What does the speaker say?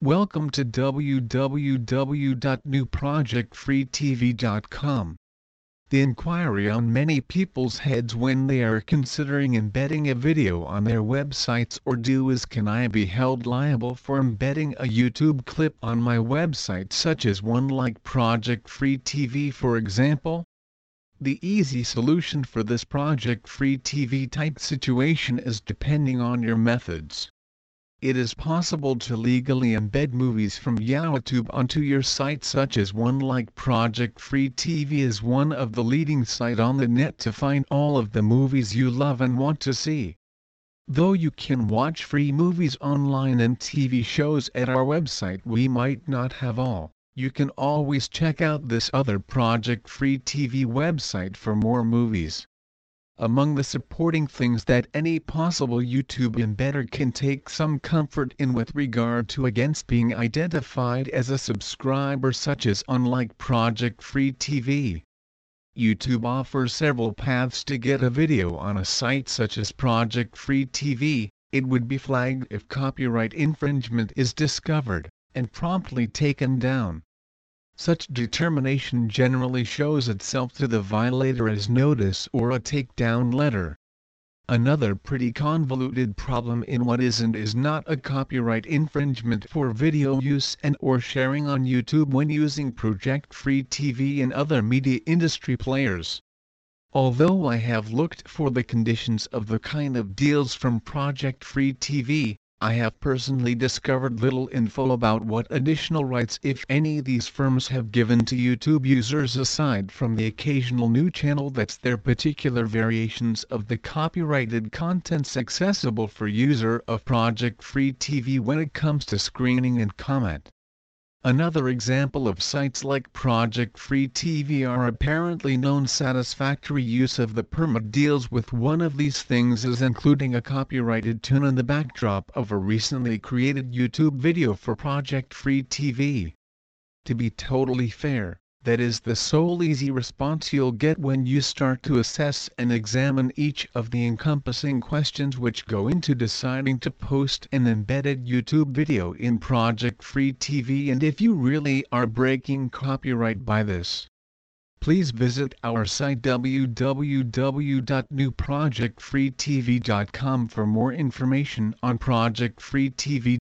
Welcome to www.newprojectfreetv.com. The inquiry on many people's heads when they are considering embedding a video on their websites or do is, can I be held liable for embedding a YouTube clip on my website, such as one like Project Free TV for example? The easy solution for this Project Free TV type situation is depending on your methods. It is possible to legally embed movies from YouTube onto your site, such as one like Project Free TV is one of the leading sites on the net to find all of the movies you love and want to see. Though you can watch free movies online and TV shows at our website, we might not have all. You can always check out this other Project Free TV website for more movies. Among the supporting things that any possible YouTube embedder can take some comfort in with regard to against being identified as a subscriber, such as unlike Project Free TV. YouTube offers several paths to get a video on a site such as Project Free TV. It would be flagged if copyright infringement is discovered, and promptly taken down. Such determination generally shows itself to the violator as notice or a takedown letter. Another pretty convoluted problem in what is and is not a copyright infringement for video use and or sharing on YouTube when using Project Free TV and other media industry players. Although I have looked for the conditions of the kind of deals from Project Free TV, I have personally discovered little info about what additional rights, if any, these firms have given to YouTube users aside from the occasional new channel that's their particular variations of the copyrighted contents accessible for user of Project Free TV when it comes to screening and comment. Another example of sites like Project Free TV are apparently known satisfactory use of the permit deals with one of these things is including a copyrighted tune in the backdrop of a recently created YouTube video for Project Free TV. To be totally fair, that is the sole easy response you'll get when you start to assess and examine each of the encompassing questions which go into deciding to post an embedded YouTube video in Project Free TV. And if you really are breaking copyright by this, please visit our site www.newprojectfreetv.com for more information on Project Free TV.